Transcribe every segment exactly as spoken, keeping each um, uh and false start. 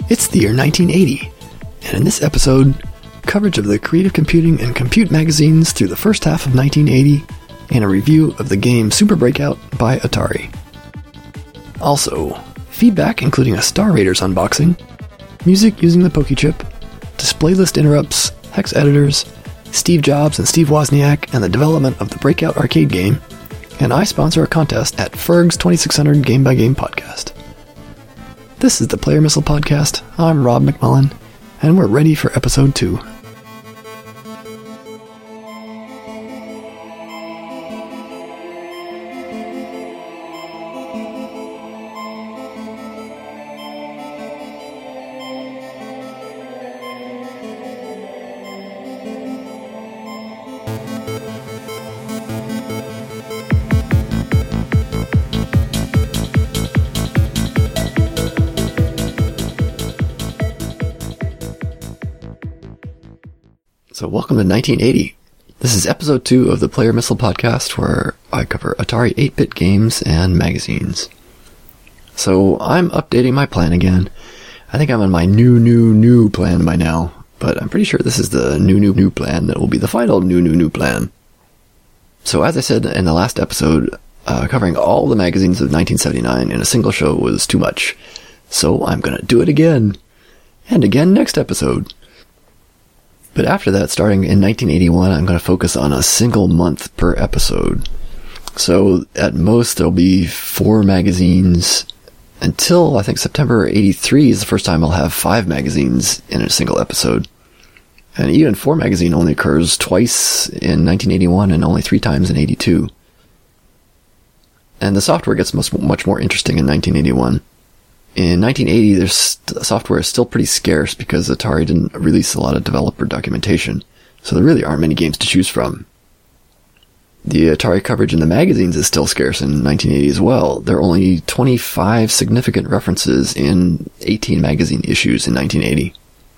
It's the year nineteen eighty, and in this episode, coverage of the Creative Computing and Compute magazines through the first half of nineteen eighty, and a review of the game Super Breakout by Atari. Also, feedback including a Star Raiders unboxing, music using the PokeChip, display list interrupts, hex editors, Steve Jobs and Steve Wozniak and the development of the Breakout arcade game, and I sponsor a contest at Ferg's twenty-six hundred Game by Game podcast. This is the Player Missile Podcast. I'm Rob McMullen, and we're ready for episode two. So welcome to nineteen eighty. This is episode two of the Player Missile Podcast, where I cover Atari eight-bit games and magazines. So I'm updating my plan again. I think I'm on my new, new, new plan by now, but I'm pretty sure this is the new, new, new plan that will be the final new, new, new plan. So as I said in the last episode, uh, covering all the magazines of nineteen seventy-nine in a single show was too much. So I'm gonna do it again. And again next episode. But after that, starting in nineteen eighty-one, I'm going to focus on a single month per episode. So at most, there'll be four magazines until I think September eighty-three is the first time I'll have five magazines in a single episode. And even four magazine only occurs twice in nineteen eighty-one and only three times in eighty-two. And the software gets much, much more interesting in nineteen eighty-one. In nineteen eighty, there's st- software is still pretty scarce because Atari didn't release a lot of developer documentation, so there really aren't many games to choose from. The Atari coverage in the magazines is still scarce in nineteen eighty as well. There are only twenty-five significant references in eighteen magazine issues in nineteen eighty.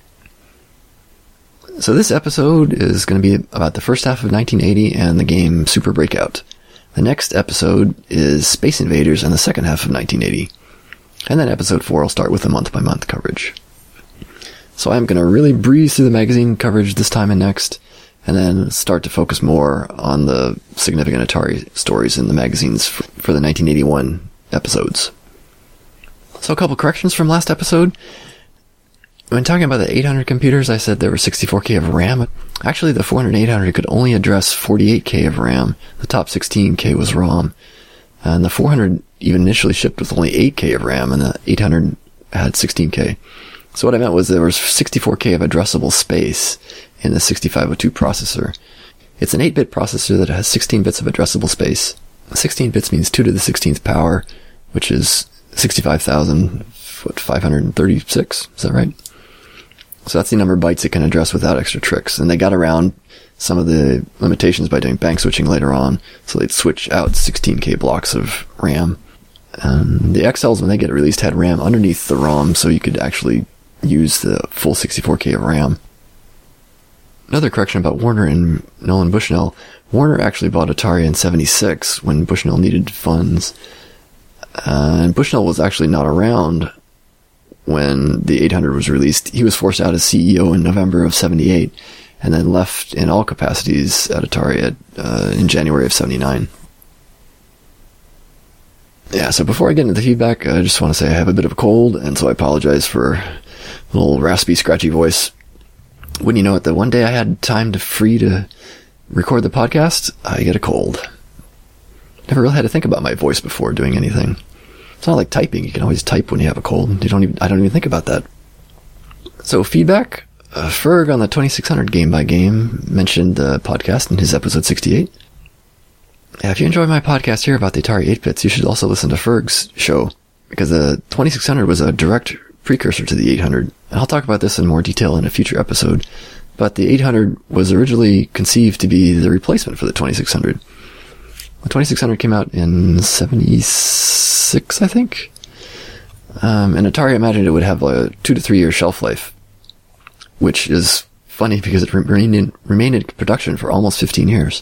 So this episode is going to be about the first half of nineteen eighty and the game Super Breakout. The next episode is Space Invaders and the second half of nineteen eighty. And then episode four will start with the month-by-month coverage. So I'm going to really breeze through the magazine coverage this time and next, and then start to focus more on the significant Atari stories in the magazines for, for the nineteen eighty-one episodes. So a couple corrections from last episode. When talking about the eight hundred computers, I said there were sixty-four K of RAM. Actually, the four hundred and eight hundred could only address forty-eight K of RAM. The top sixteen K was ROM. And the four hundred even initially shipped with only eight K of RAM, and the eight hundred had sixteen K. So what I meant was there was sixty-four K of addressable space in the sixty-five oh two processor. It's an eight-bit processor that has sixteen bits of addressable space. sixteen bits means two to the sixteenth power, which is sixty-five thousand five hundred thirty-six. Is that right? So that's the number of bytes it can address without extra tricks. And they got around some of the limitations by doing bank switching later on, so they'd switch out sixteen K blocks of RAM. Um, the X Ls, when they get released, had RAM underneath the ROM, so you could actually use the full sixty-four K of RAM. Another correction about Warner and Nolan Bushnell. Warner actually bought Atari in seventy-six when Bushnell needed funds. Uh, and Bushnell was actually not around when the eight hundred was released. He was forced out as C E O in November of seventy-eight, and then left in all capacities at Atari at, uh, in January of seventy-nine. Yeah, so before I get into the feedback, I just want to say I have a bit of a cold, and so I apologize for a little raspy, scratchy voice. Wouldn't you know it, the one day I had time to free to record the podcast, I get a cold. Never really had to think about my voice before doing anything. It's not like typing. You can always type when you have a cold. You don't even, I don't even think about that. So feedback? Uh, Ferg on the twenty-six hundred Game by Game mentioned the podcast in his episode sixty-eight. Yeah, if you enjoy my podcast here about the Atari eight-bits, you should also listen to Ferg's show, because the twenty-six hundred was a direct precursor to the eight hundred. And I'll talk about this in more detail in a future episode, but the eight hundred was originally conceived to be the replacement for the twenty-six hundred. The twenty-six hundred came out in seventy-six, I think. Um, and Atari imagined it would have a two to three year shelf life, which is funny because it remained in, remained in production for almost fifteen years.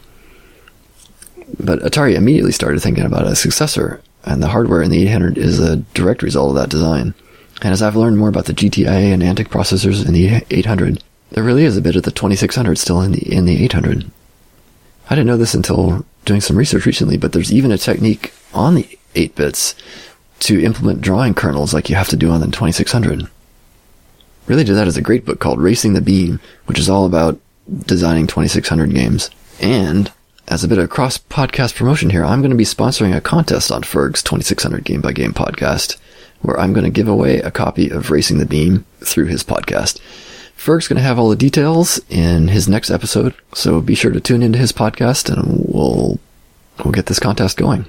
But Atari immediately started thinking about a successor, and the hardware in the eight hundred is a direct result of that design. And as I've learned more about the G T I A and Antic processors in the eight hundred, there really is a bit of the twenty-six hundred still in the in the eight hundred. I didn't know this until doing some research recently, but there's even a technique on the eight bits to implement drawing kernels like you have to do on the twenty-six hundred. Really to that is a great book called Racing the Beam, which is all about designing twenty-six hundred games. And as a bit of cross-podcast promotion here, I'm going to be sponsoring a contest on Ferg's twenty-six hundred Game by Game podcast, where I'm going to give away a copy of Racing the Beam through his podcast. Ferg's going to have all the details in his next episode, so be sure to tune into his podcast and we'll, we'll get this contest going.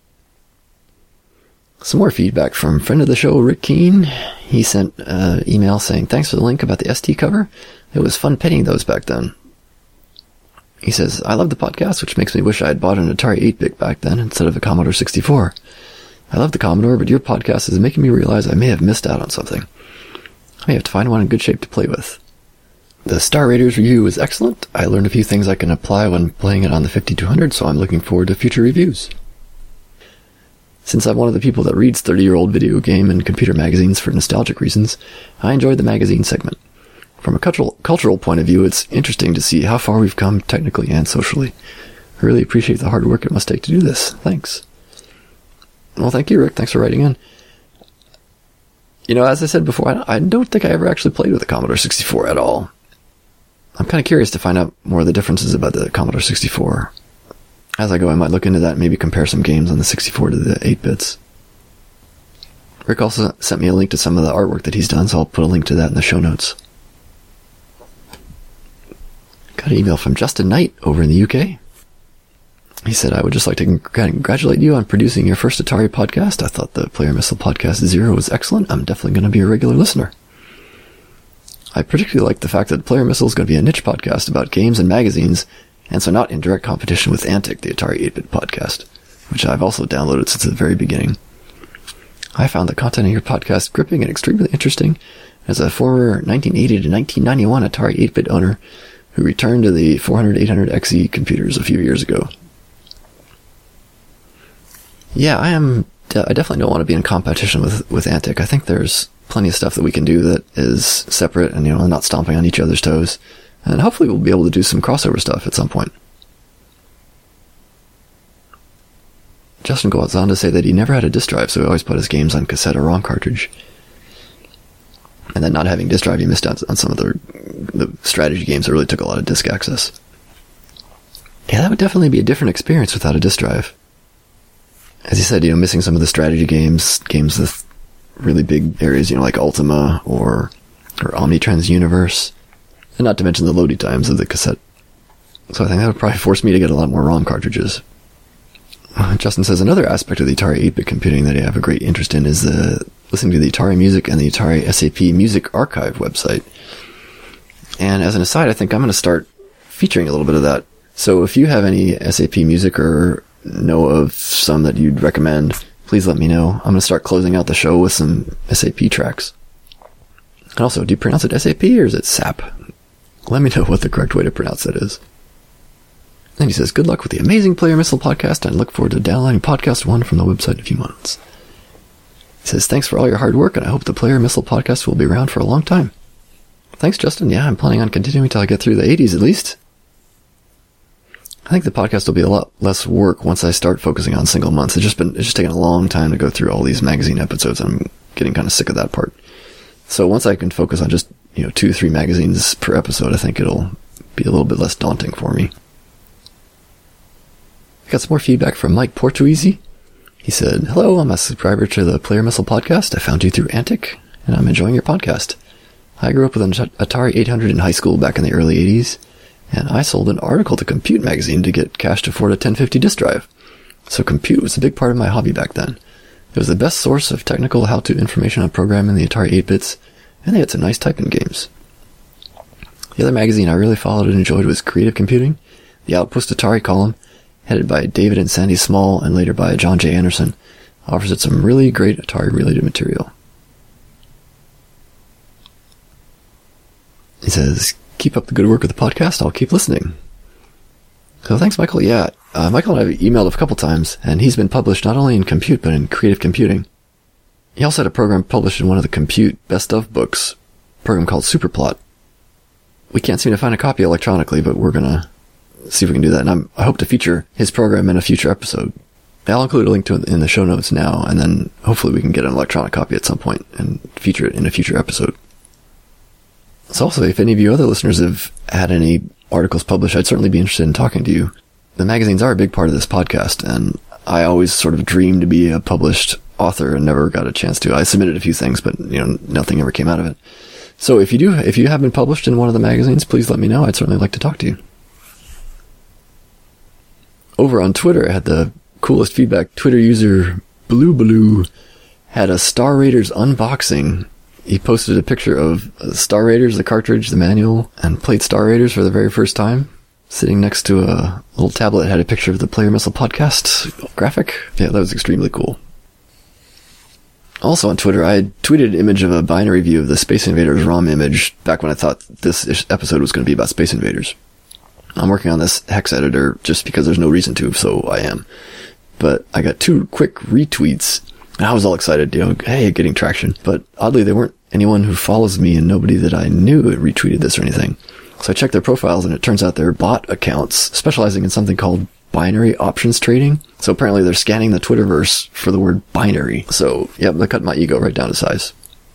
Some more feedback from friend of the show, Rick Keene. He sent an email saying, thanks for the link about the S T cover. It was fun penning those back then. He says, I love the podcast, which makes me wish I had bought an Atari eight-bit back then instead of a Commodore sixty-four. I love the Commodore, but your podcast is making me realize I may have missed out on something. I may have to find one in good shape to play with. The Star Raiders review was excellent. I learned a few things I can apply when playing it on the fifty-two hundred, so I'm looking forward to future reviews. Since I'm one of the people that reads thirty-year-old video game and computer magazines for nostalgic reasons, I enjoyed the magazine segment. From a cultural, cultural point of view, it's interesting to see how far we've come technically and socially. I really appreciate the hard work it must take to do this. Thanks. Well, thank you, Rick. Thanks for writing in. You know, as I said before, I don't think I ever actually played with the Commodore sixty-four at all. I'm kind of curious to find out more of the differences about the Commodore sixty-four. As I go, I might look into that and maybe compare some games on the sixty-four to the eight bits. Rick also sent me a link to some of the artwork that he's done, so I'll put a link to that in the show notes. Got an email from Justin Knight over in the U K. He said, I would just like to congratulate you on producing your first Atari podcast. I thought the Player Missile Podcast Zero was excellent. I'm definitely going to be a regular listener. I particularly like the fact that Player Missile is going to be a niche podcast about games and magazines, and so not in direct competition with Antic, the Atari eight-bit podcast, which I've also downloaded since the very beginning. I found the content of your podcast gripping and extremely interesting. As a former nineteen eighty to nineteen ninety-one Atari eight-bit owner who returned to the four hundred eight hundred X E computers a few years ago. Yeah, I am. I definitely don't want to be in competition with, with Antic. I think there's plenty of stuff that we can do that is separate and, you know, not stomping on each other's toes. And hopefully we'll be able to do some crossover stuff at some point. Justin goes on to say that he never had a disk drive, so he always put his games on cassette or ROM cartridge. And then not having disk drive, he missed out on some of the, the strategy games that really took a lot of disk access. Yeah, that would definitely be a different experience without a disk drive. As he said, you know, missing some of the strategy games, games with really big areas, you know, like Ultima or or Omnitrans Universe, and not to mention the loading times of the cassette. So I think that would probably force me to get a lot more ROM cartridges. Uh, Justin says another aspect of the Atari eight-bit computing that I have a great interest in is the listening to the Atari Music and the Atari S A P Music Archive website. And as an aside, I think I'm going to start featuring a little bit of that. So if you have any S A P music or know of some that you'd recommend, please let me know. I'm going to start closing out the show with some S A P tracks. And also, do you pronounce it S A P or is it S A P? Let me know what the correct way to pronounce that is. And he says, good luck with the amazing Player Missile podcast, and I look forward to downloading podcast one from the website in a few months. He says, thanks for all your hard work, and I hope the Player Missile podcast will be around for a long time. Thanks, Justin. Yeah, I'm planning on continuing until I get through the eighties at least. I think the podcast will be a lot less work once I start focusing on single months. It's just been, it's just taken a long time to go through all these magazine episodes. I'm getting kind of sick of that part. So once I can focus on just, you know, two, three magazines per episode, I think it'll be a little bit less daunting for me. I got some more feedback from Mike Portuisi. He said, hello, I'm a subscriber to the Player Missile podcast. I found you through Antic, and I'm enjoying your podcast. I grew up with an Atari eight hundred in high school back in the early eighties. And I sold an article to Compute magazine to get cash to afford a ten fifty disk drive. So Compute was a big part of my hobby back then. It was the best source of technical how-to information on programming the Atari eight bits, and they had some nice typing games. The other magazine I really followed and enjoyed was Creative Computing, the Outpost Atari column, headed by David and Sandy Small and later by John J. Anderson, offers it some really great Atari-related material. He says, keep up the good work with the podcast. I'll keep listening. So thanks, Michael. Yeah, uh, Michael and I have emailed a couple times, and he's been published not only in Compute, but in Creative Computing. He also had a program published in one of the Compute Best Of books, a program called Superplot. We can't seem to find a copy electronically, but we're going to see if we can do that. And I'm, I hope to feature his program in a future episode. I'll include a link to it in the show notes now, and then hopefully we can get an electronic copy at some point and feature it in a future episode. So also, if any of you other listeners have had any articles published, I'd certainly be interested in talking to you. The magazines are a big part of this podcast, and I always sort of dreamed to be a published author and never got a chance to. I submitted a few things, but you know, nothing ever came out of it. So if you do, if you have been published in one of the magazines, please let me know. I'd certainly like to talk to you. Over on Twitter, I had the coolest feedback. Twitter user Blue Blue had a Star Raiders unboxing. He posted a picture of Star Raiders, the cartridge, the manual, and played Star Raiders for the very first time, sitting next to a little tablet that had a picture of the Player Missile podcast graphic. Yeah, that was extremely cool. Also on Twitter, I had tweeted an image of a binary view of the Space Invaders ROM image back when I thought this episode was going to be about Space Invaders. I'm working on this hex editor just because there's no reason to, so I am. But I got two quick retweets, and I was all excited, you know, hey, getting traction. But oddly, they weren't anyone who follows me, and nobody that I knew had retweeted this or anything. So I checked their profiles, and it turns out they're bot accounts specializing in something called binary options trading. So apparently they're scanning the Twitterverse for the word binary. So, yeah, they cut my ego right down to size.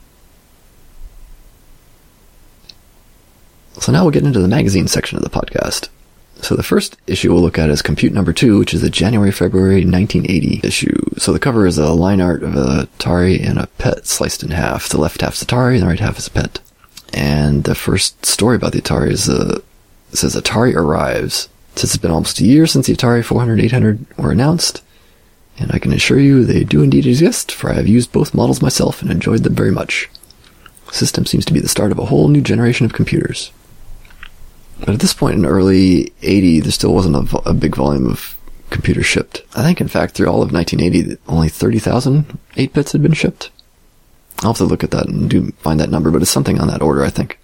So now we'll get into the magazine section of the podcast. So the first issue we'll look at is Compute number two, which is the January-February nineteen eighty issue. So the cover is a line art of a Atari and a pet sliced in half. The left half's Atari and the right half is a pet. And the first story about the Atari is, uh, it says Atari arrives. Since it's been almost a year since the Atari four hundred, eight hundred were announced, and I can assure you they do indeed exist, for I have used both models myself and enjoyed them very much. The system seems to be the start of a whole new generation of computers. But at this point in early eighty, there still wasn't a, vo- a big volume of computers shipped. I think, in fact, through all of nineteen eighty, only thirty thousand eight-bits had been shipped. I'll have to look at that and do find that number, but it's something on that order, I think.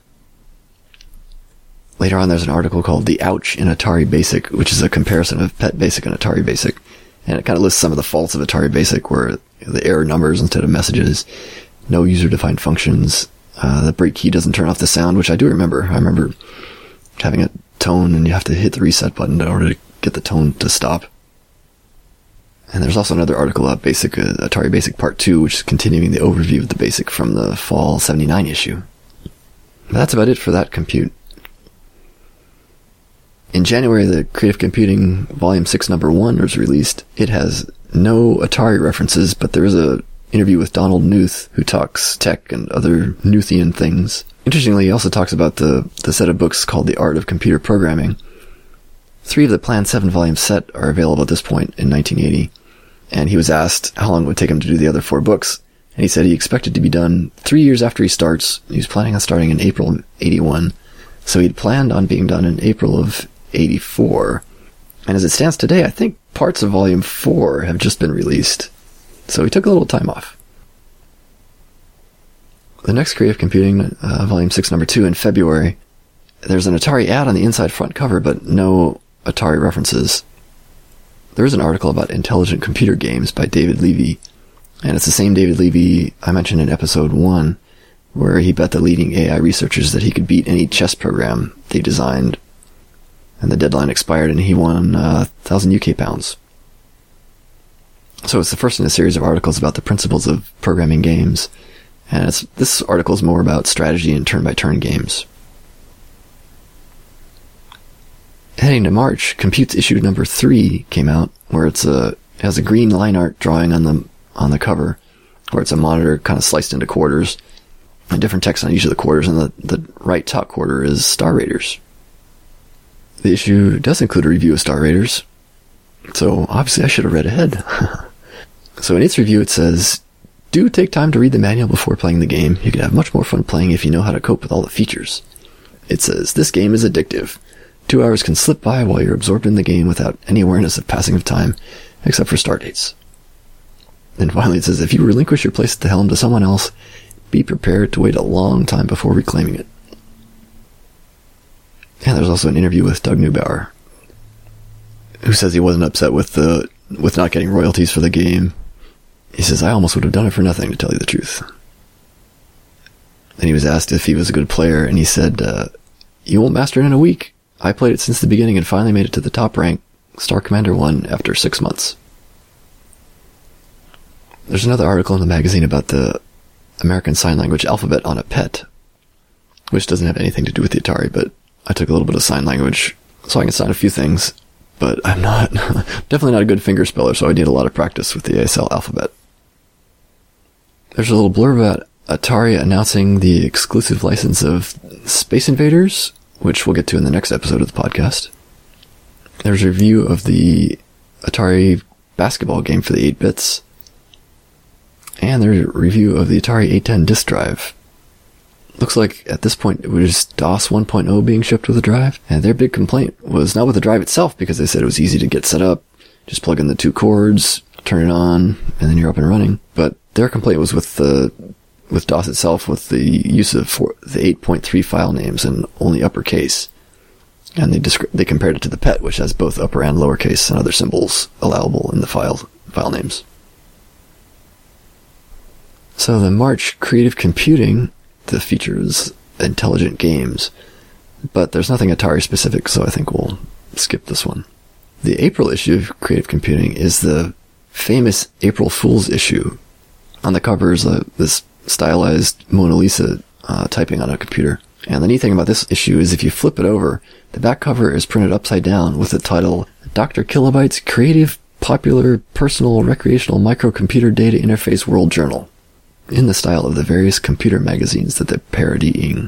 Later on, there's an article called The Ouch in Atari Basic, which is a comparison of PET Basic and Atari Basic. And it kind of lists some of the faults of Atari Basic, where the error numbers instead of messages, no user-defined functions, uh, the break key doesn't turn off the sound, which I do remember. I remember having a tone and you have to hit the reset button in order to get the tone to stop. And there's also another article about Basic, uh, Atari Basic Part two, which is continuing the overview of the Basic from the fall seventy-nine issue. But that's about it for that Compute. In January, the Creative Computing Volume six Number one was released. It has no Atari references, but there is a interview with Donald Knuth, who talks tech and other Knuthian things. Interestingly, he also talks about the, the set of books called The Art of Computer Programming. Three of the planned seven-volume set are available at this point in nineteen eighty, and he was asked how long it would take him to do the other four books, and he said he expected to be done three years after he starts. He was planning on starting in April of eighty-one, so he'd planned on being done in April of eighty-four. And as it stands today, I think parts of Volume four have just been released. So he took a little time off. The next Creative Computing, uh, Volume six Number two in February, there's an Atari ad on the inside front cover, but no Atari references. There is an article about intelligent computer games by David Levy, and it's the same David Levy I mentioned in episode one, where he bet the leading A I researchers that he could beat any chess program they designed. And the deadline expired, and he won uh, one thousand U K pounds. So it's the first in a series of articles about the principles of programming games. And it's, this article is more about strategy and turn-by-turn games. Heading to March, Compute's issue number three came out, where it's a, it has a green line art drawing on the on the cover, where it's a monitor kind of sliced into quarters, and different text on each of the quarters, and the, the right top quarter is Star Raiders. The issue does include a review of Star Raiders, so obviously I should have read ahead. So in its review it says, do take time to read the manual before playing the game. You can have much more fun playing if you know how to cope with all the features. It says, this game is addictive. Two hours can slip by while you're absorbed in the game without any awareness of passing of time, except for start dates. Then finally it says, if you relinquish your place at the helm to someone else, be prepared to wait a long time before reclaiming it. And there's also an interview with Doug Neubauer, who says he wasn't upset with the with not getting royalties for the game. He says, I almost would have done it for nothing, to tell you the truth. Then he was asked if he was a good player, and he said, uh, you won't master it in a week. I played it since the beginning and finally made it to the top rank, Star Commander one, after six months. There's another article in the magazine about the American Sign Language alphabet on a pet, which doesn't have anything to do with the Atari, but I took a little bit of sign language so I can sign a few things, but I'm not, definitely not a good finger speller, so I need a lot of practice with the A S L alphabet. There's a little blurb about Atari announcing the exclusive license of Space Invaders, which we'll get to in the next episode of the podcast. There's a review of the Atari basketball game for the eight bits. And there's a review of the Atari eight ten disk drive. Looks like at this point it was DOS one point oh being shipped with the drive. And their big complaint was not with the drive itself, because they said it was easy to get set up. Just plug in the two cords, turn it on, and then you're up and running. But their complaint was with the with DOS itself, with the use of four, the eight point three file names and only uppercase. And they descri- they compared it to the PET, which has both upper and lowercase and other symbols allowable in the file file names. So the March Creative Computing, the features intelligent games, but there's nothing Atari specific, so I think we'll skip this one. The April issue of Creative Computing is the famous April Fool's issue. On the cover is uh, this stylized Mona Lisa uh, typing on a computer. And the neat thing about this issue is if you flip it over, the back cover is printed upside down with the title Doctor Kilobyte's Creative, Popular, Personal, Recreational Microcomputer Data Interface World Journal, in the style of the various computer magazines that they're parodying.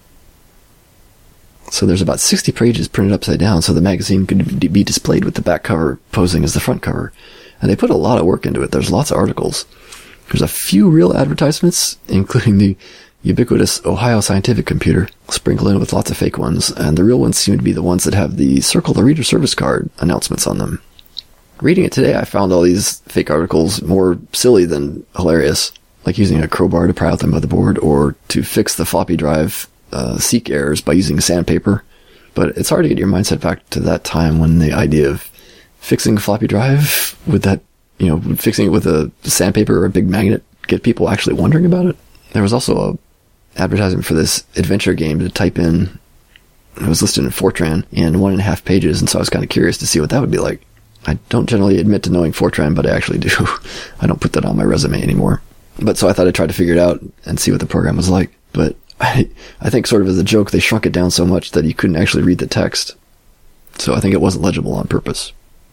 So there's about sixty pages printed upside down, so the magazine could be displayed with the back cover posing as the front cover. And they put a lot of work into it. There's lots of articles. There's a few real advertisements, including the ubiquitous Ohio Scientific Computer, sprinkled in with lots of fake ones, and the real ones seem to be the ones that have the Circle the Reader Service Card announcements on them. Reading it today, I found all these fake articles more silly than hilarious, like using a crowbar to pry out the motherboard, or to fix the floppy drive uh, seek errors by using sandpaper. But it's hard to get your mindset back to that time when the idea of fixing a floppy drive with that, you know, fixing it with a sandpaper or a big magnet, get people actually wondering about it. There was also a advertisement for this adventure game to type in. It was listed in Fortran in one and a half pages, and so I was kind of curious to see what that would be like. I don't generally admit to knowing Fortran, but I actually do. I don't put that on my resume anymore. But so I thought I'd try to figure it out and see what the program was like. But I, I think sort of as a joke, they shrunk it down so much that you couldn't actually read the text. So I think it wasn't legible on purpose.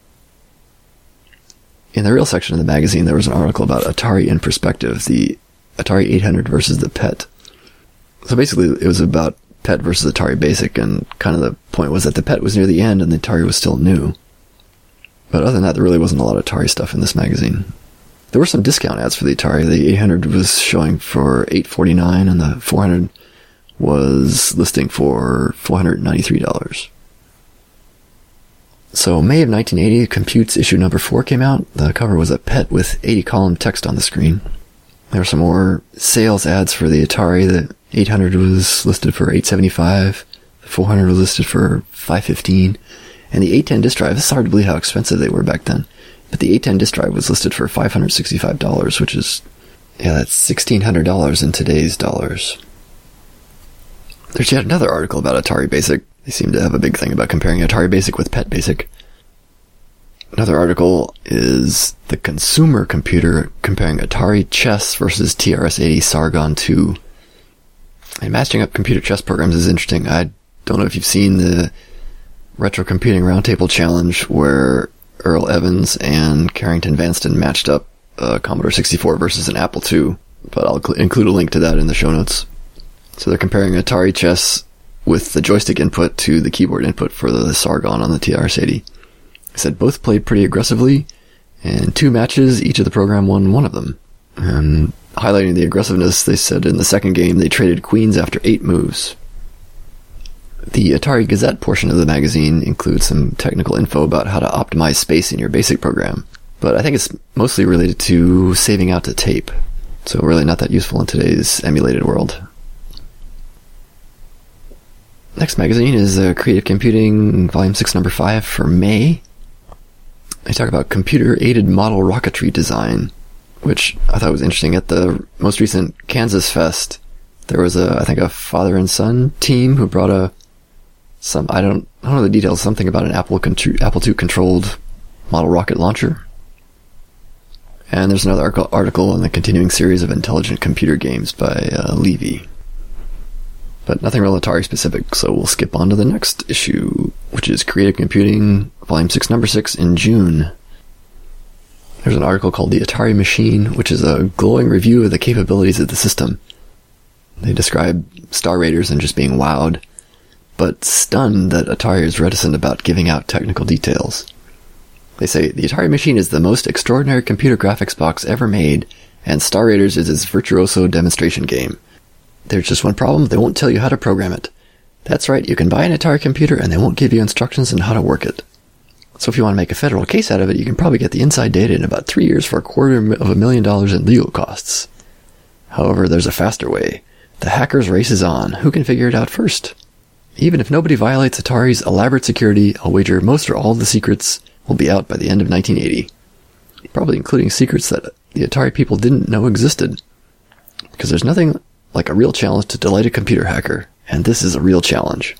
In the real section of the magazine, there was an article about Atari in Perspective, the Atari eight hundred versus the PET. So basically, it was about PET versus Atari Basic, and kind of the point was that the PET was near the end and the Atari was still new. But other than that, there really wasn't a lot of Atari stuff in this magazine. There were some discount ads for the Atari. The eight hundred was showing for eight forty-nine, and the four hundred was listing for four hundred ninety-three dollars. So May of nineteen eighty, Compute's issue number four came out. The cover was a PET with eighty column text on the screen. There were some more sales ads for the Atari. The eight hundred was listed for eight seventy-five. The four hundred was listed for five fifteen. And the eight ten disk drive, it's hard to believe how expensive they were back then. But the eight ten disk drive was listed for five hundred sixty-five dollars, which is, yeah, that's sixteen hundred dollars in today's dollars. There's yet another article about Atari Basic. They seem to have a big thing about comparing Atari Basic with PET Basic. Another article is the Consumer Computer comparing Atari Chess versus T R S eighty Sargon two. And matching up computer chess programs is interesting. I don't know if you've seen the Retro Computing Roundtable Challenge where Earl Evans and Carrington Vanston matched up uh, Commodore sixty-four versus an Apple two, but I'll cl- include a link to that in the show notes. So they're comparing Atari Chess with the joystick input to the keyboard input for the Sargon on the T R S eighty. They said both played pretty aggressively, and two matches, each of the program won one of them. And highlighting the aggressiveness, they said in the second game they traded queens after eight moves. The Atari Gazette portion of the magazine includes some technical info about how to optimize space in your BASIC program, but I think it's mostly related to saving out to tape, so really not that useful in today's emulated world. Next magazine is uh, Creative Computing, Volume six, Number five for May. They talk about computer-aided model rocketry design which I thought was interesting. At the most recent Kansas Fest, there was a, I think, a father and son team who brought a, some, I don't, I don't know the details, something about an Apple, Apple two controlled model rocket launcher. And there's another article in the continuing series of intelligent computer games by uh, Levy. But nothing real Atari specific, so we'll skip on to the next issue, which is Creative Computing, Volume six, Number six, in June. There's an article called The Atari Machine, which is a glowing review of the capabilities of the system. They describe Star Raiders and just being wowed, but stunned that Atari is reticent about giving out technical details. They say, the Atari Machine is the most extraordinary computer graphics box ever made, and Star Raiders is its virtuoso demonstration game. There's just one problem, they won't tell you how to program it. That's right, you can buy an Atari computer and they won't give you instructions on how to work it. So if you want to make a federal case out of it, you can probably get the inside data in about three years for a quarter of a million dollars in legal costs. However, there's a faster way. The hacker's race is on. Who can figure it out first? Even if nobody violates Atari's elaborate security, I'll wager most or all of the secrets will be out by the end of nineteen eighty. Probably including secrets that the Atari people didn't know existed. Because there's nothing like a real challenge to delight a computer hacker, and this is a real challenge.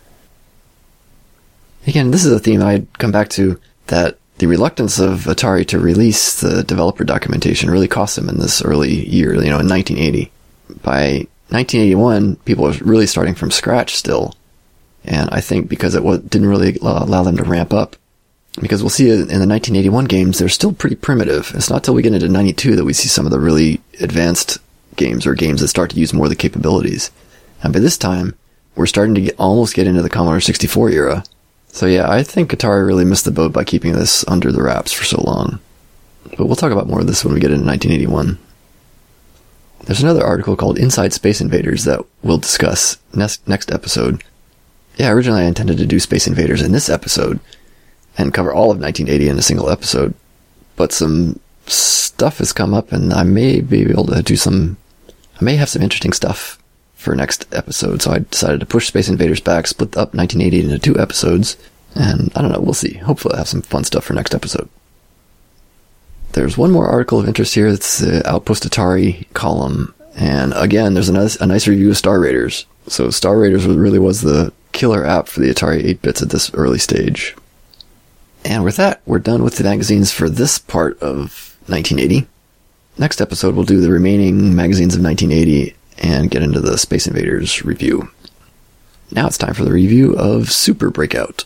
Again, this is a theme I'd come back to, that the reluctance of Atari to release the developer documentation really cost them in this early year, you know, in nineteen eighty. By nineteen eighty-one, people were really starting from scratch still, and I think because it didn't really allow them to ramp up. Because we'll see in the nineteen eighty-one games, they're still pretty primitive. It's not till we get into ninety-two that we see some of the really advanced games, or games that start to use more of the capabilities. And by this time, we're starting to get, almost get into the Commodore sixty-four era. So yeah, I think Atari really missed the boat by keeping this under the wraps for so long. But we'll talk about more of this when we get into nineteen eighty-one. There's another article called Inside Space Invaders that we'll discuss next, next episode. Yeah, originally I intended to do Space Invaders in this episode, and cover all of nineteen eighty in a single episode. But some stuff has come up, and I may be able to do some, I may have some interesting stuff for next episode, so I decided to push Space Invaders back, split up nineteen eighty into two episodes, and I don't know, we'll see. Hopefully I'll have some fun stuff for next episode. There's one more article of interest here, it's the Outpost Atari column, and again, there's a nice, a nice review of Star Raiders. So Star Raiders really was the killer app for the Atari eight bits at this early stage. And with that, we're done with the magazines for this part of nineteen eighty. Next episode, we'll do the remaining magazines of nineteen eighty and get into the Space Invaders review. Now it's time for the review of Super Breakout.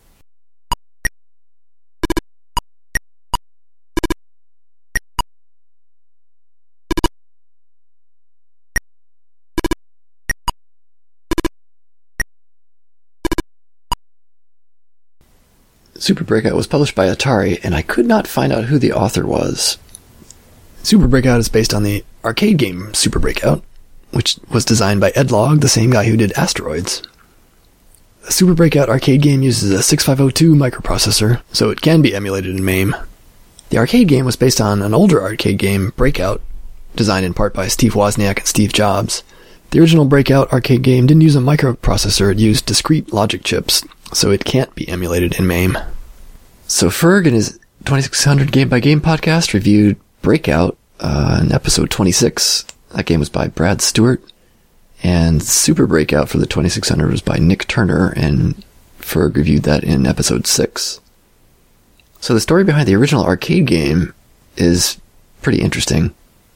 Super Breakout was published by Atari, and I could not find out who the author was. Super Breakout is based on the arcade game Super Breakout, which was designed by Ed Logg, the same guy who did Asteroids. The Super Breakout arcade game uses a sixty-five oh two microprocessor, so it can be emulated in MAME. The arcade game was based on an older arcade game, Breakout, designed in part by Steve Wozniak and Steve Jobs. The original Breakout arcade game didn't use a microprocessor, it used discrete logic chips, so it can't be emulated in MAME. So Ferg, in his twenty-six hundred Game by Game podcast, reviewed Breakout uh, in episode twenty-six. That game was by Brad Stewart. And Super Breakout for the twenty-six hundred was by Nick Turner, and Ferg reviewed that in episode six. So the story behind the original arcade game is pretty interesting.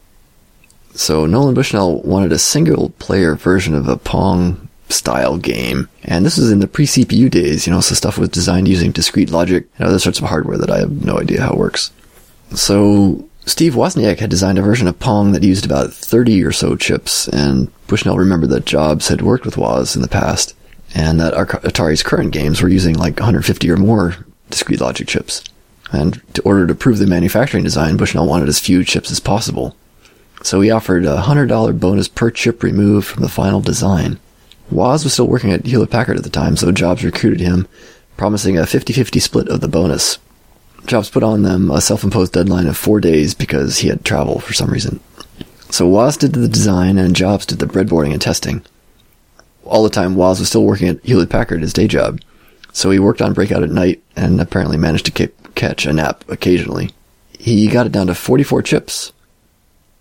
So Nolan Bushnell wanted a single-player version of a Pong-style game, and this was in the pre-C P U days, you know, so stuff was designed using discrete logic and other sorts of hardware that I have no idea how it works. So Steve Wozniak had designed a version of Pong that used about thirty or so chips, and Bushnell remembered that Jobs had worked with Woz in the past, and that Atari's current games were using like one hundred fifty or more discrete logic chips. And in order to prove the manufacturing design, Bushnell wanted as few chips as possible. So he offered a one hundred dollars bonus per chip removed from the final design. Woz was still working at Hewlett-Packard at the time, so Jobs recruited him, promising a fifty-fifty split of the bonus. Jobs put on them a self-imposed deadline of four days because he had to travel for some reason. So Woz did the design and Jobs did the breadboarding and testing. All the time, Woz was still working at Hewlett-Packard, his day job. So he worked on Breakout at night and apparently managed to catch a nap occasionally. He got it down to forty-four chips,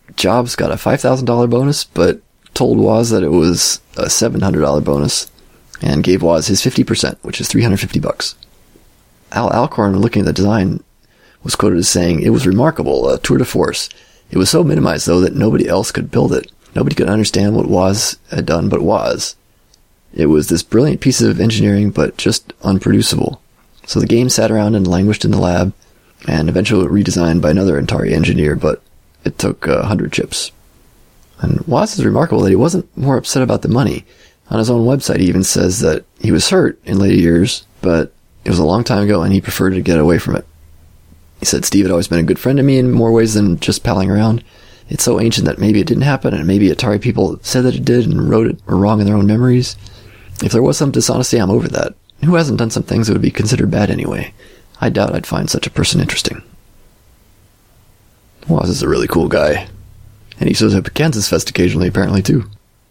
Jobs got a five thousand dollars bonus, but told Woz that it was a seven hundred dollars bonus, and gave Woz his fifty percent, which is three hundred fifty bucks. Al Alcorn, looking at the design, was quoted as saying, "It was remarkable, a tour de force. It was so minimized, though, that nobody else could build it. Nobody could understand what Woz had done but Woz. It was this brilliant piece of engineering, but just unproducible." So the game sat around and languished in the lab, and eventually redesigned by another Atari engineer, but it took uh, one hundred chips. And Woz is remarkable that he wasn't more upset about the money. On his own website, he even says that he was hurt in later years, but it was a long time ago and he preferred to get away from it. He said, "Steve had always been a good friend to me in more ways than just palling around. It's so ancient that maybe it didn't happen, and maybe Atari people said that it did and wrote it were wrong in their own memories. If there was some dishonesty, I'm over that. Who hasn't done some things that would be considered bad anyway? I doubt I'd find such a person interesting." Woz is a really cool guy. And he shows up at Kansas Fest occasionally, apparently, too.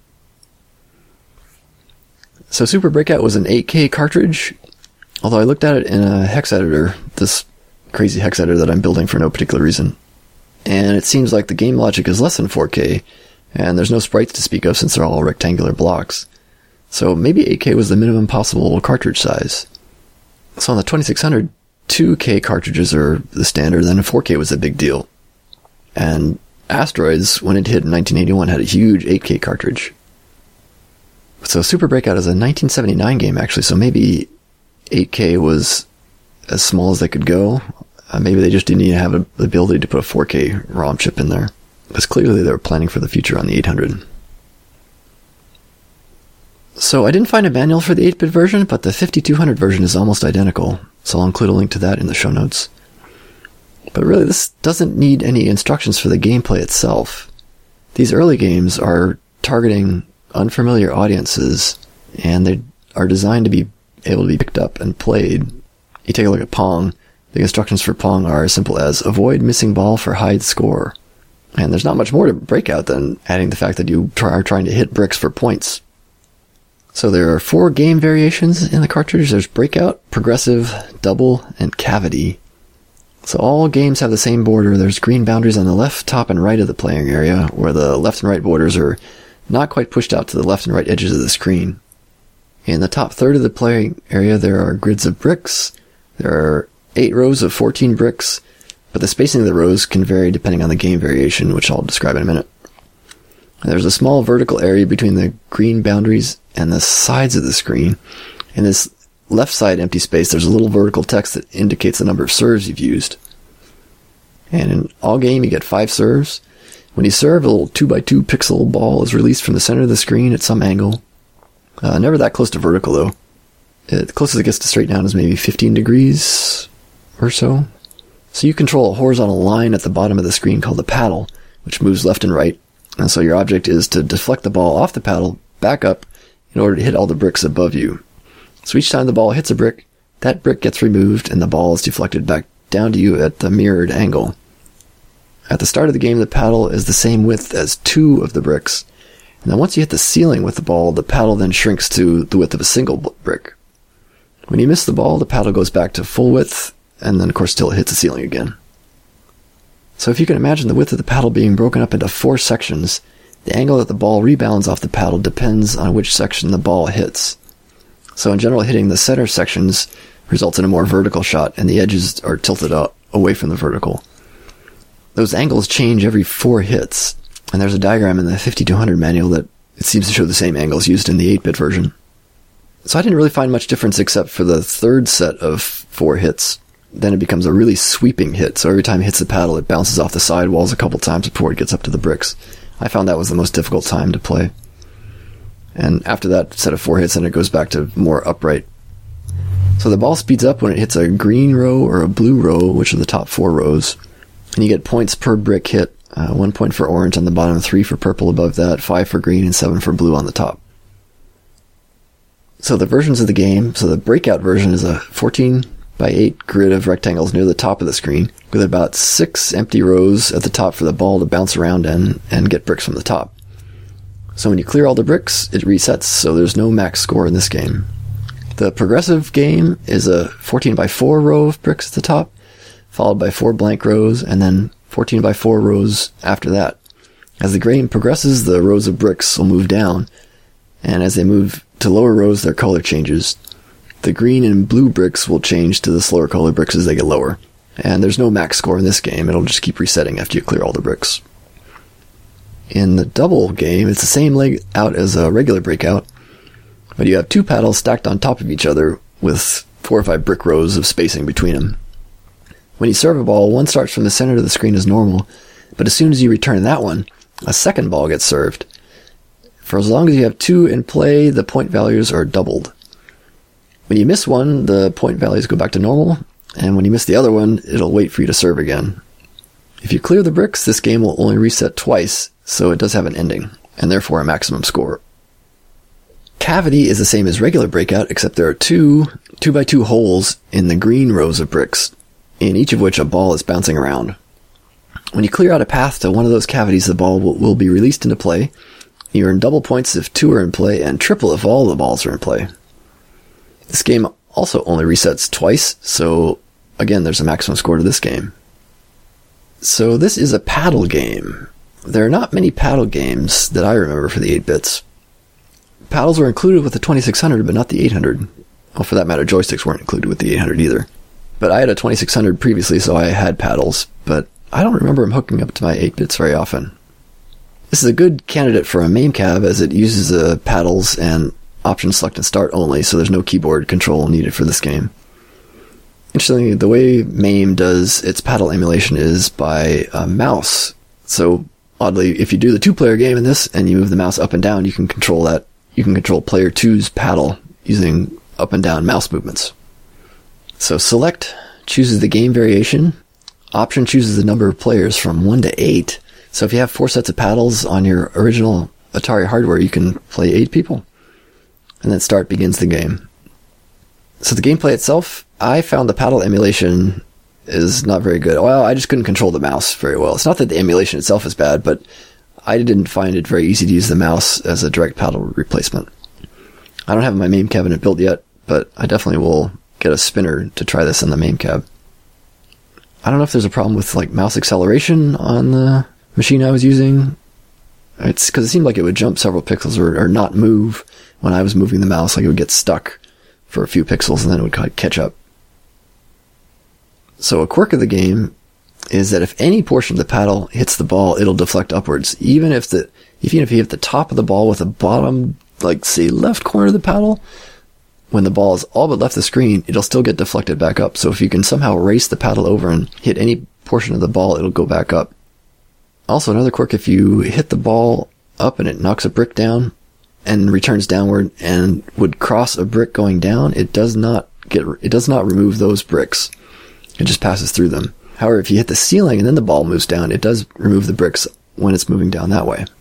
So Super Breakout was an eight K cartridge, although I looked at it in a hex editor, this crazy hex editor that I'm building for no particular reason. And it seems like the game logic is less than four K, and there's no sprites to speak of since they're all rectangular blocks. So maybe eight K was the minimum possible cartridge size. So on the twenty-six hundred, two K cartridges are the standard, then four K was a big deal. And Asteroids, when it hit in nineteen eighty-one, had a huge eight K cartridge. So Super Breakout is a nineteen seventy-nine game, actually, so maybe eight K was as small as they could go. Uh, maybe they just didn't even have a, the ability to put a four K ROM chip in there, because clearly they were planning for the future on the eight hundred. So I didn't find a manual for the eight-bit version, but the fifty-two hundred version is almost identical, so I'll include a link to that in the show notes. But really, this doesn't need any instructions for the gameplay itself. These early games are targeting unfamiliar audiences, and they are designed to be able to be picked up and played. You take a look at Pong. The instructions for Pong are as simple as avoid missing ball for high score. And there's not much more to Breakout than adding the fact that you try, are trying to hit bricks for points. So there are four game variations in the cartridge. There's Breakout, Progressive, Double, and Cavity. So all games have the same border. There's green boundaries on the left, top, and right of the playing area, where the left and right borders are not quite pushed out to the left and right edges of the screen. In the top third of the playing area, there are grids of bricks. There are eight rows of fourteen bricks, but the spacing of the rows can vary depending on the game variation, which I'll describe in a minute. There's a small vertical area between the green boundaries and the sides of the screen. In this left side empty space, there's a little vertical text that indicates the number of serves you've used. And in all game, you get five serves. When you serve, a little two by two pixel ball is released from the center of the screen at some angle. Uh, never that close to vertical, though. Uh, the closest it gets to straight down is maybe fifteen degrees or so. So you control a horizontal line at the bottom of the screen called the paddle, which moves left and right. And so your object is to deflect the ball off the paddle, back up, in order to hit all the bricks above you. So each time the ball hits a brick, that brick gets removed and the ball is deflected back down to you at the mirrored angle. At the start of the game, the paddle is the same width as two of the bricks. And then once you hit the ceiling with the ball, the paddle then shrinks to the width of a single brick. When you miss the ball, the paddle goes back to full width, and then of course still hits the ceiling again. So if you can imagine the width of the paddle being broken up into four sections, the angle that the ball rebounds off the paddle depends on which section the ball hits. So in general, hitting the center sections results in a more vertical shot, and the edges are tilted up away from the vertical. Those angles change every four hits, and there's a diagram in the fifty-two hundred manual that it seems to show the same angles used in the eight-bit version. So I didn't really find much difference except for the third set of four hits. Then it becomes a really sweeping hit, so every time it hits the paddle, it bounces off the side walls a couple times before it gets up to the bricks. I found that was the most difficult time to play. And after that set of four hits, then it goes back to more upright. So the ball speeds up when it hits a green row or a blue row, which are the top four rows. And you get points per brick hit. Uh, one point for orange on the bottom, three for purple above that, five for green, and seven for blue on the top. So the versions of the game, so the Breakout version is a fourteen by eight grid of rectangles near the top of the screen, with about six empty rows at the top for the ball to bounce around in and get bricks from the top. So when you clear all the bricks, it resets, so there's no max score in this game. The Progressive game is a fourteen by four row of bricks at the top, followed by four blank rows, and then fourteen by four rows after that. As the game progresses, the rows of bricks will move down, and as they move to lower rows, their color changes. The green and blue bricks will change to the slower color bricks as they get lower. And there's no max score in this game, it'll just keep resetting after you clear all the bricks. In the double game, it's the same layout as a regular breakout, but you have two paddles stacked on top of each other with four or five brick rows of spacing between them. When you serve a ball, one starts from the center of the screen as normal, but as soon as you return that one, a second ball gets served. For as long as you have two in play, the point values are doubled. When you miss one, the point values go back to normal, and when you miss the other one, it'll wait for you to serve again. If you clear the bricks, this game will only reset twice, so it does have an ending, and therefore a maximum score. Cavity is the same as regular breakout, except there are two two by two holes in the green rows of bricks, in each of which a ball is bouncing around. When you clear out a path to one of those cavities, the ball will, will be released into play. You earn double points if two are in play, and triple if all the balls are in play. This game also only resets twice, so again, there's a maximum score to this game. So this is a paddle game. There are not many paddle games that I remember for the eight bits. Paddles were included with the twenty-six hundred, but not the eight hundred. Well, for that matter, joysticks weren't included with the eight hundred either. But I had a twenty-six hundred previously, so I had paddles, but I don't remember them hooking up to my eight bits very often. This is a good candidate for a MAME cab, as it uses the uh, paddles and option select and start only, so there's no keyboard control needed for this game. Interestingly, the way MAME does its paddle emulation is by a mouse. So, oddly, if you do the two-player game in this and you move the mouse up and down, you can control that. You can control player two's paddle using up and down mouse movements. So, select chooses the game variation. Option chooses the number of players from one to eight. So if you have four sets of paddles on your original Atari hardware, you can play eight people. And then start begins the game. So the gameplay itself, I found the paddle emulation is not very good. Well, I just couldn't control the mouse very well. It's not that the emulation itself is bad, but I didn't find it very easy to use the mouse as a direct paddle replacement. I don't have my MAME cabinet built yet, but I definitely will get a spinner to try this on the MAME cab. I don't know if there's a problem with like mouse acceleration on the machine I was using. It's because it seemed like it would jump several pixels or, or not move when I was moving the mouse, like it would get stuck for a few pixels and then it would kind of catch up. So a quirk of the game is that if any portion of the paddle hits the ball, it'll deflect upwards. Even if the even if you hit the top of the ball with the bottom, like say left corner of the paddle, when the ball is all but left the screen, it'll still get deflected back up. So if you can somehow race the paddle over and hit any portion of the ball, it'll go back up. Also, another quirk, if you hit the ball up and it knocks a brick down and returns downward and would cross a brick going down, it does not get, it does not remove those bricks. It just passes through them. However, if you hit the ceiling and then the ball moves down, it does remove the bricks when it's moving down that way.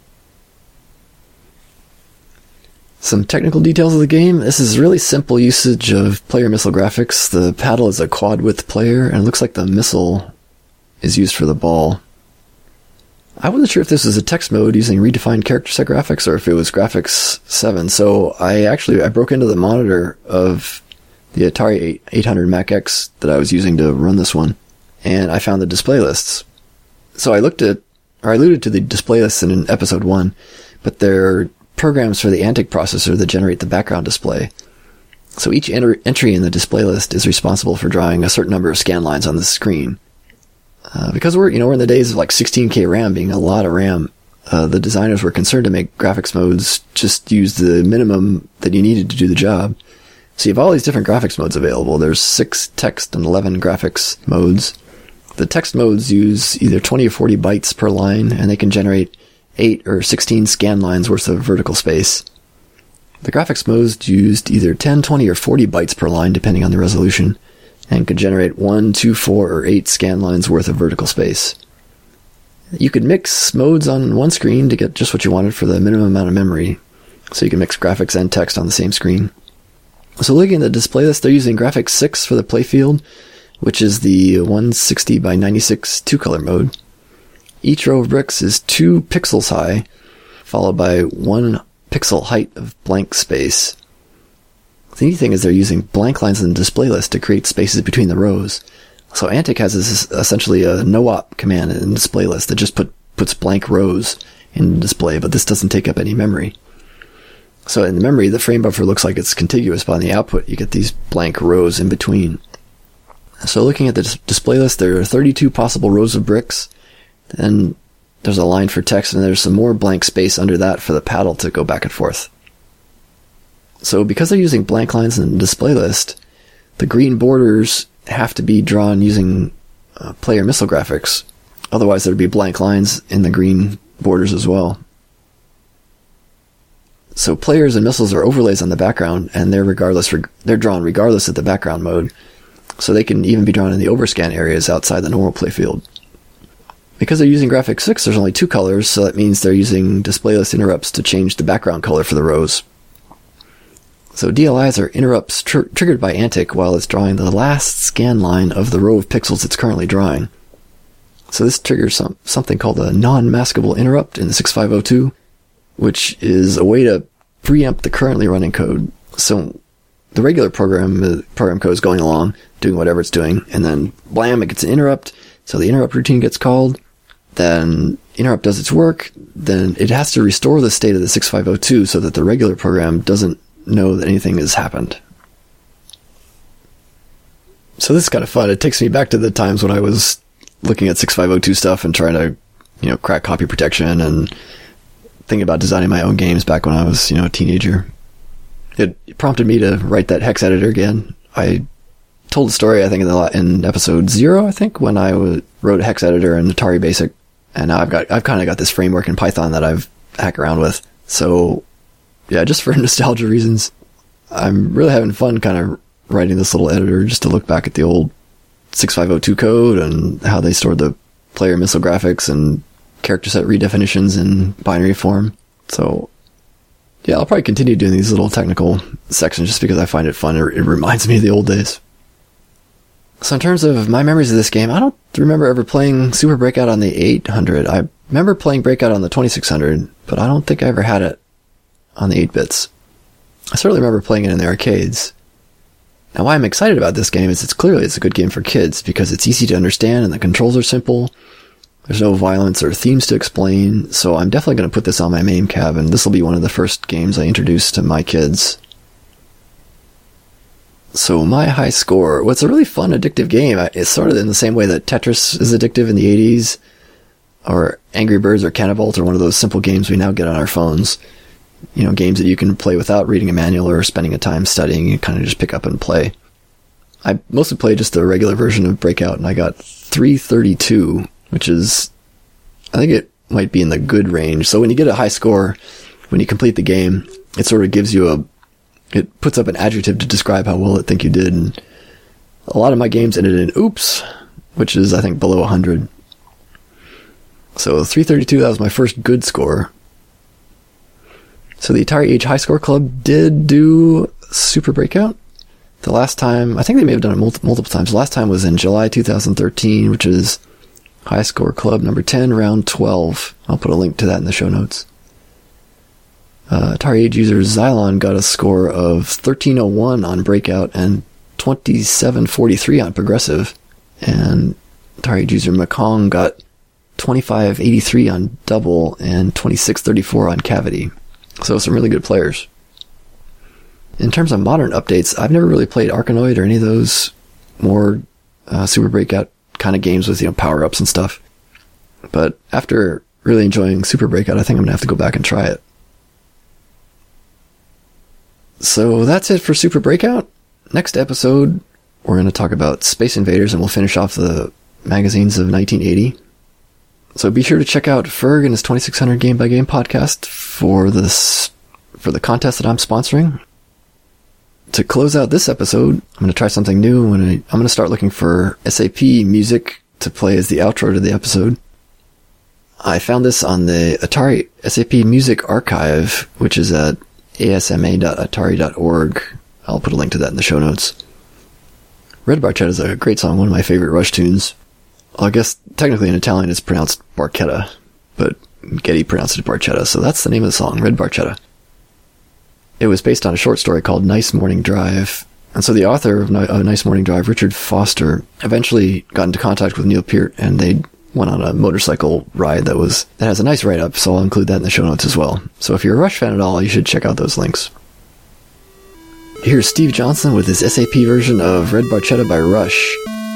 Some technical details of the game. This is really simple usage of player missile graphics. The paddle is a quad width player, and it looks like the missile is used for the ball. I wasn't sure if this was a text mode using redefined character set graphics or if it was graphics seven, so I actually I broke into the monitor of the Atari eight hundred Mac X that I was using to run this one, and I found the display lists. So I looked at, or I alluded to the display lists in episode one, but they're programs for the Antic processor that generate the background display. So each enter- entry in the display list is responsible for drawing a certain number of scan lines on the screen. Uh, because we're, you know, we're in the days of like sixteen K RAM being a lot of RAM, uh, the designers were concerned to make graphics modes just use the minimum that you needed to do the job. So you have all these different graphics modes available. There's six text and eleven graphics modes. The text modes use either twenty or forty bytes per line, and they can generate eight or sixteen scan lines worth of vertical space. The graphics modes used either ten, twenty, or forty bytes per line, depending on the resolution, and could generate one, two, four, or eight scan lines worth of vertical space. You could mix modes on one screen to get just what you wanted for the minimum amount of memory, so you can mix graphics and text on the same screen. So looking at the display list, they're using graphics six for the playfield, which is the one sixty by ninety-six two-color mode. Each row of bricks is two pixels high, followed by one pixel height of blank space. The neat thing is they're using blank lines in the display list to create spaces between the rows. So Antic has this, essentially a no-op command in the display list that just put puts blank rows in display, but this doesn't take up any memory. So in the memory, the frame buffer looks like it's contiguous, but on the output, you get these blank rows in between. So looking at the dis- display list, there are thirty-two possible rows of bricks. Then there's a line for text, and there's some more blank space under that for the paddle to go back and forth. So because they're using blank lines in the display list, the green borders have to be drawn using uh, player missile graphics. Otherwise, there'd be blank lines in the green borders as well. So players and missiles are overlays on the background, and they're regardless they're drawn regardless of the background mode. So they can even be drawn in the overscan areas outside the normal playfield. Because they're using Graphics six, there's only two colors, so that means they're using display list interrupts to change the background color for the rows. So D L Is are interrupts tr- triggered by Antic while it's drawing the last scan line of the row of pixels it's currently drawing. So this triggers some, something called a non-maskable interrupt in the six five oh two, which is a way to preempt the currently running code. So the regular program uh, program code is going along, doing whatever it's doing, and then blam, it gets an interrupt. So the interrupt routine gets called. Then interrupt does its work. Then it has to restore the state of the six five oh two so that the regular program doesn't know that anything has happened. So this is kind of fun. It takes me back to the times when I was looking at six five oh two stuff and trying to, you know, crack copy protection and thinking about designing my own games back when I was, you know, a teenager. It prompted me to write that hex editor again. I told the story, I think, in, the, in episode zero, I think, when I w- wrote a hex editor in Atari Basic, and now I've got, I've kind of got this framework in Python that I've hacked around with. So, yeah, just for nostalgia reasons, I'm really having fun kind of writing this little editor just to look back at the old six five oh two code and how they stored the player missile graphics and character set redefinitions in binary form. So, yeah, I'll probably continue doing these little technical sections just because I find it fun. It, it reminds me of the old days. So in terms of my memories of this game, I don't remember ever playing Super Breakout on the eight hundred. I remember playing Breakout on the twenty-six hundred, but I don't think I ever had it on the eight bits. I certainly remember playing it in the arcades. Now, why I'm excited about this game is it's clearly it's a good game for kids because it's easy to understand and the controls are simple. There's no violence or themes to explain, so I'm definitely going to put this on my main cab, and this will be one of the first games I introduce to my kids. So my high score, well, it's a really fun, addictive game. It's sort of in the same way that Tetris is addictive in the eighties, or Angry Birds or Canabalt, or one of those simple games we now get on our phones. You know, games that you can play without reading a manual or spending a time studying. You kind of just pick up and play. I mostly played just the regular version of Breakout, and I got three thirty-two, which is, I think it might be in the good range. So when you get a high score, when you complete the game, it sort of gives you a, it puts up an adjective to describe how well it think you did. And a lot of my games ended in oops, which is, I think, below one hundred. So three thirty-two, that was my first good score. So the Atari Age High Score Club did do Super Breakout. The last time, I think they may have done it multiple, multiple times. The last time was in July two thousand thirteen, which is High Score Club number ten, round twelve. I'll put a link to that in the show notes. Uh, Atari Age user Xylon got a score of thirteen oh one on Breakout and twenty-seven forty-three on Progressive. And Atari Age user Mekong got twenty-five eighty-three on Double and twenty-six thirty-four on Cavity. So some really good players. In terms of modern updates, I've never really played Arkanoid or any of those more uh, Super Breakout kind of games with, you know, power-ups and stuff. But after really enjoying Super Breakout, I think I'm going to have to go back and try it. So that's it for Super Breakout. Next episode, we're going to talk about Space Invaders, and we'll finish off the magazines of nineteen eighty. So be sure to check out Ferg and his twenty-six hundred Game by Game podcast for this, for the contest that I'm sponsoring. To close out this episode, I'm going to try something new. I'm going to, I'm going to start looking for S A P music to play as the outro to the episode. I found this on the Atari S A P Music Archive, which is at a s m a dot atari dot org. I'll put a link to that in the show notes. Red Barchetta is a great song, one of my favorite Rush tunes. I guess technically in Italian it's pronounced Barchetta, but Getty pronounced it Barchetta, so that's the name of the song, Red Barchetta. It was based on a short story called Nice Morning Drive, and so the author of Nice Morning Drive, Richard Foster, eventually got into contact with Neil Peart, and they went on a motorcycle ride that was that has a nice write-up, so I'll include that in the show notes as well. So if you're a Rush fan at all, you should check out those links. Here's Steve Johnson with his S A P version of Red Barchetta by Rush.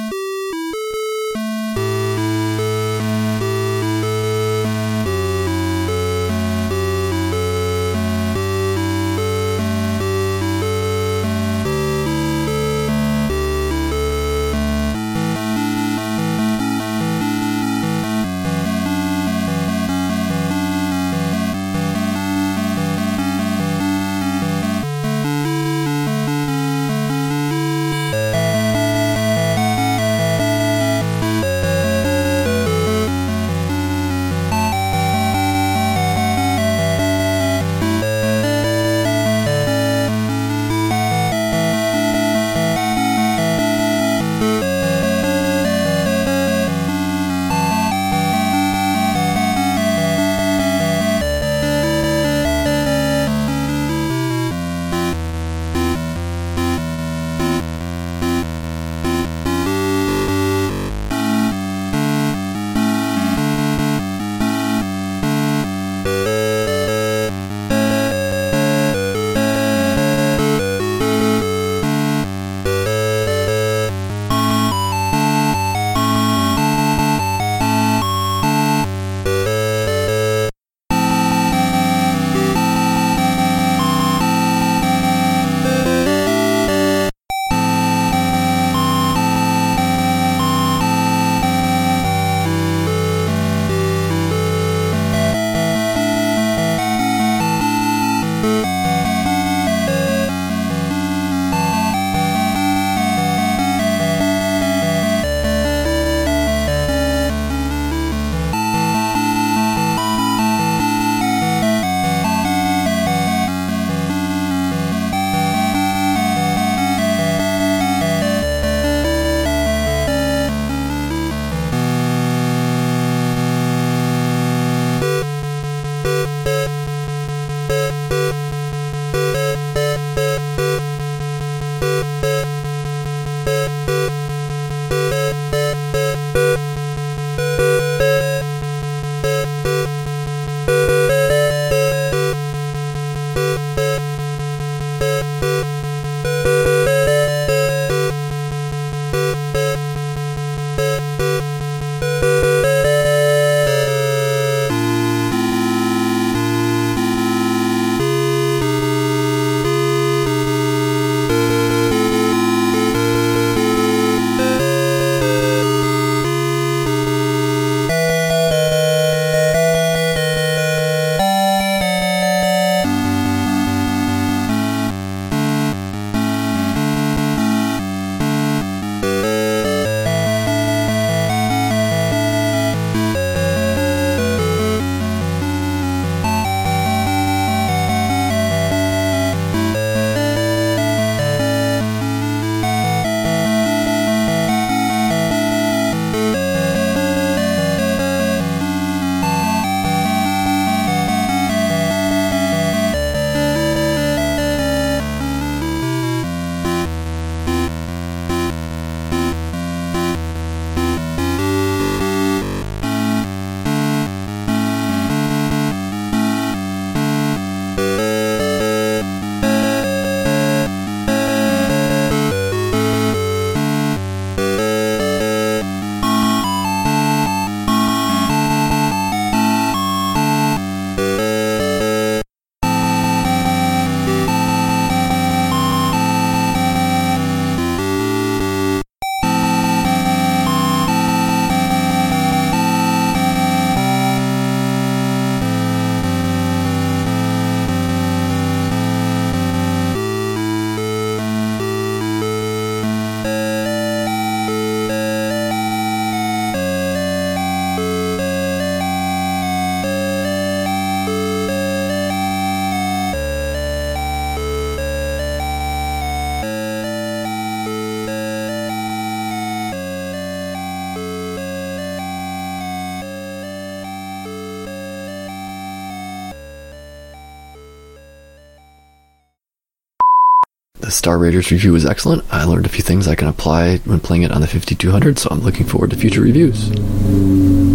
The Star Raiders review was excellent. I learned a few things I can apply when playing it on the fifty-two hundred, so I'm looking forward to future reviews.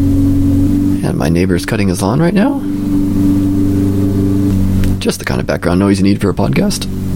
my neighbor's cutting his lawn right now. Just the kind of background noise you need for a podcast.